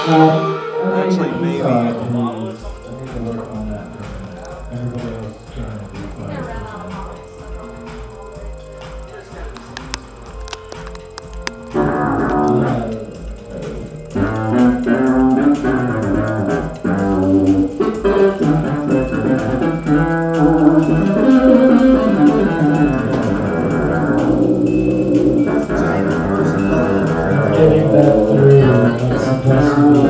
Actually, maybe. I need to work on that. Everybody else is trying to be quiet. Getting that through, that's supposed to be.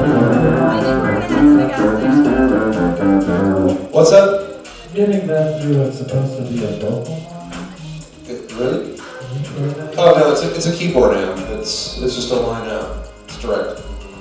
What's up? Getting that through, it's supposed to be a vocal. Really? Oh no, it's a keyboard amp. It's just a line out. It's direct.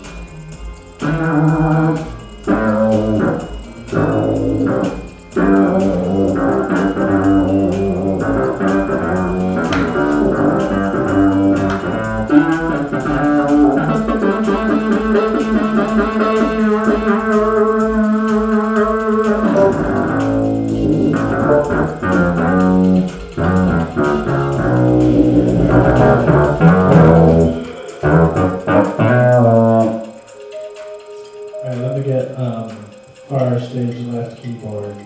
Alright, let me get far stage left keyboard.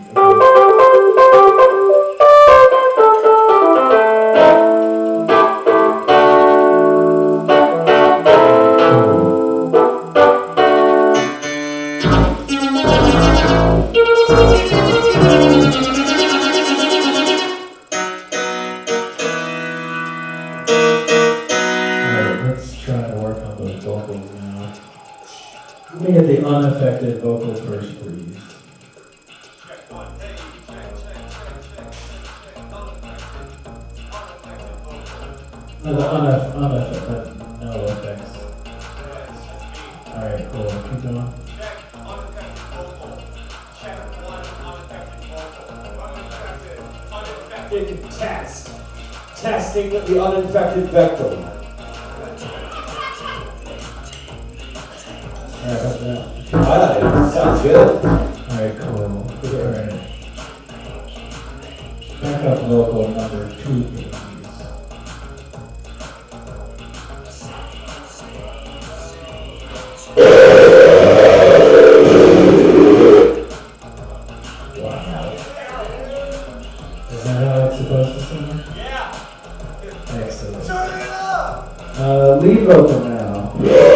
Alright, let's try to work on those vocals now. Let me get the unaffected vocal first, please. No, the unaffected, no effects. Alright, cool, keep going. Test. Testing the uninfected vector. Alright, how's that? Alright, sounds good. Alright, cool. Alright. Backup vocal number 2, please. Wow. Is that how it's supposed to sound? Yeah. Excellent. Turn it up. Lead vocal now.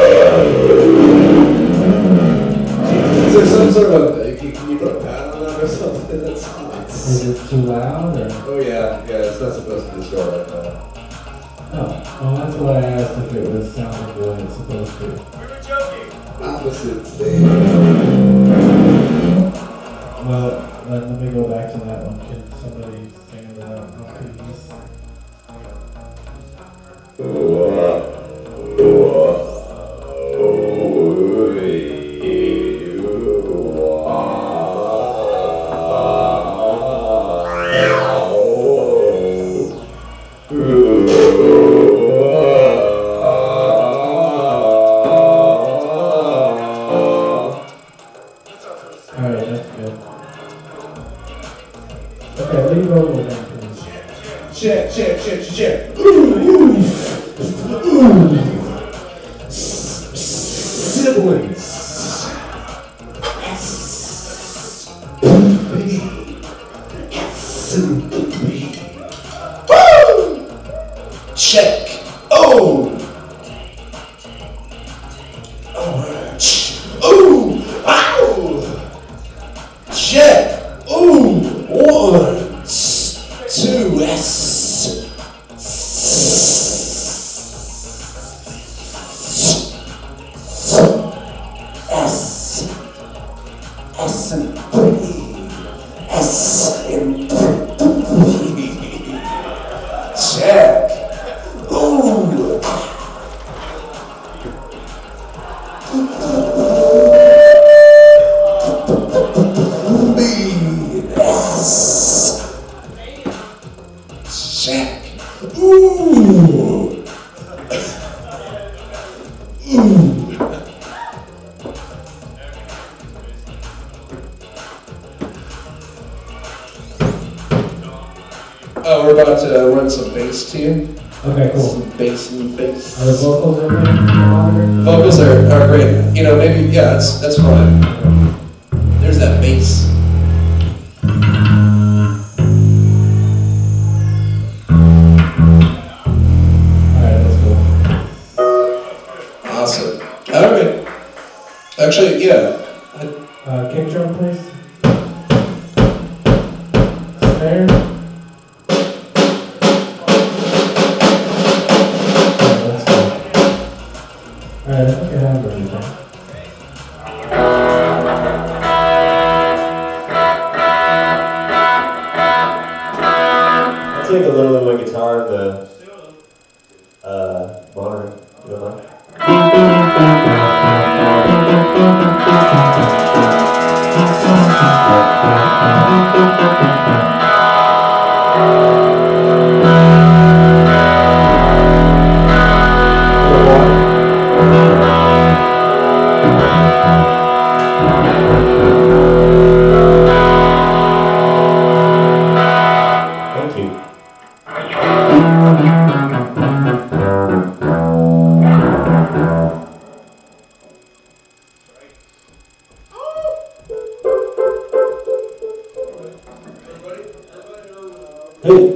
Is there some sort of can you put a pad on that or something? That's nuts. Is it too loud or? Oh yeah, it's not supposed to distort like that. Oh, well that's why I asked if it was sounding the way it's supposed to. We were joking. Opposite stage. Well, let me go back to that one. Can somebody sing it out, please? Alright, that's good. Okay, lead vocal again, please. Check. Siblings. Check. Oh. Ooh. Ow. Check. Ooh. 1, 2, S. and breathe. And breathe. Check. Ooh. Yes. Check. Ooh. Ooh. Oh, we're about to run some bass to you. Okay, cool. Some bass in the face. Are the vocals okay? Vocals are great. you know, maybe, yeah, that's fine. There's that bass. Alright, that's cool. Awesome. Alright. Actually, yeah. Kick drum, please. Snare. Alright, that's cool. Alright, I think I have everything. I'll take a little of my guitar and the monitor. You don't mind? Thank you. Hey.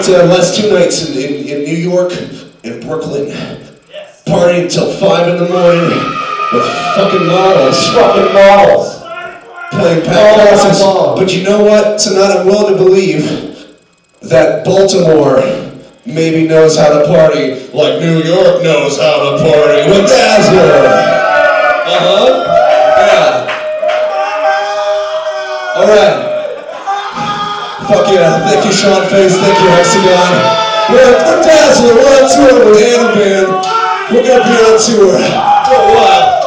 last 2 nights in New York and Brooklyn. Partying till 5 in the morning with fucking models. Fucking models. Playing packed houses. But you know what? Tonight I'm willing to believe that Baltimore maybe knows how to party like New York knows how to party with Dazzler. Yeah. Alright. Fuck yeah. Thank you, Sean Face. Thank you, Hexagon. We're Dazzler. We're on tour with Anna Band. We're gonna be on tour for a while.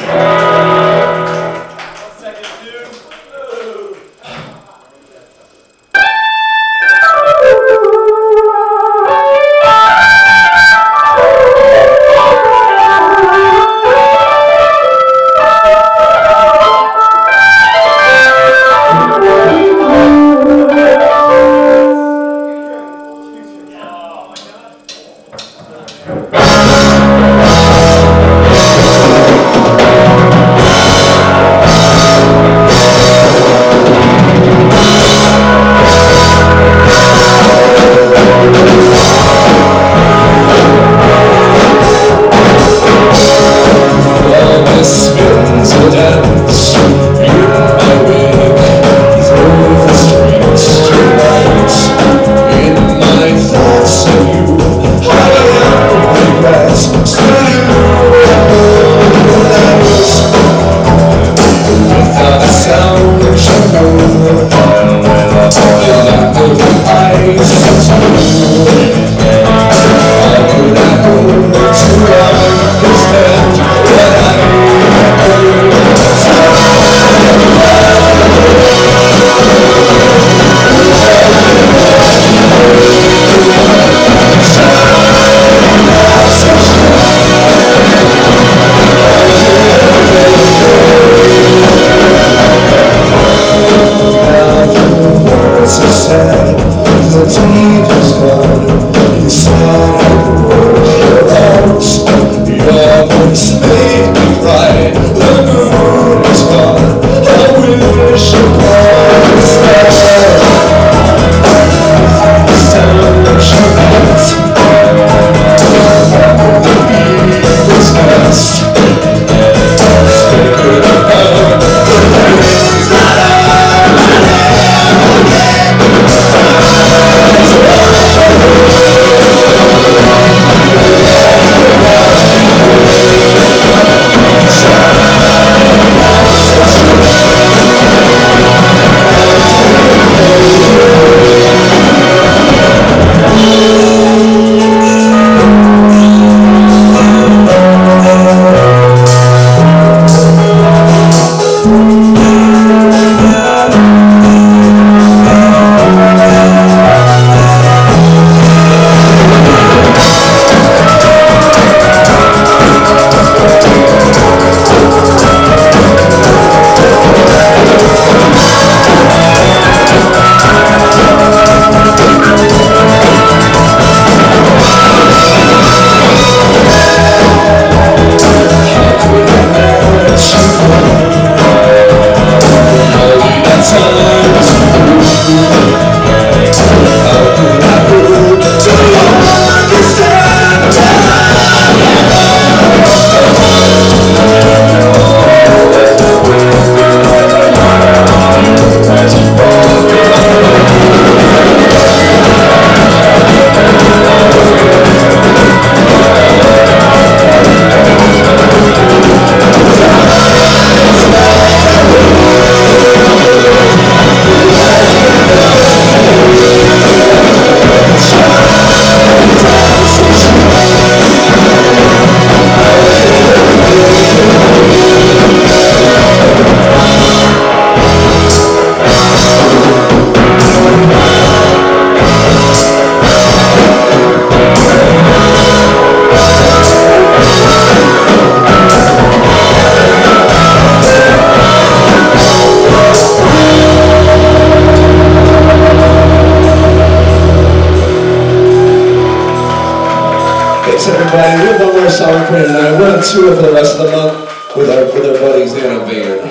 everybody. We have one more song for you tonight. We're on tour for the rest of the month with our buddies Anna Vayner.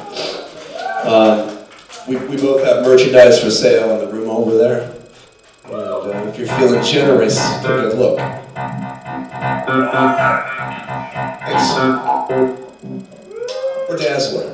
We both have merchandise for sale in the room over there. And if you're feeling generous, take a look. Thanks. We're Dazzler.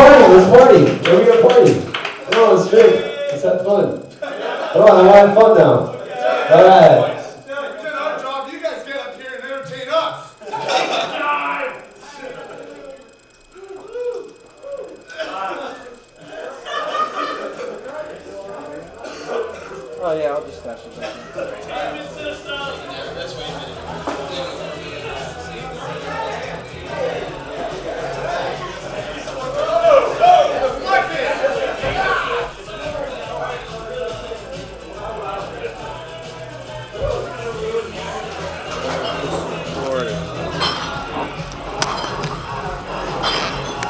let's party. We're gonna party. Come on, let's drink. Let's have fun. Come on, I'm having fun now. All right.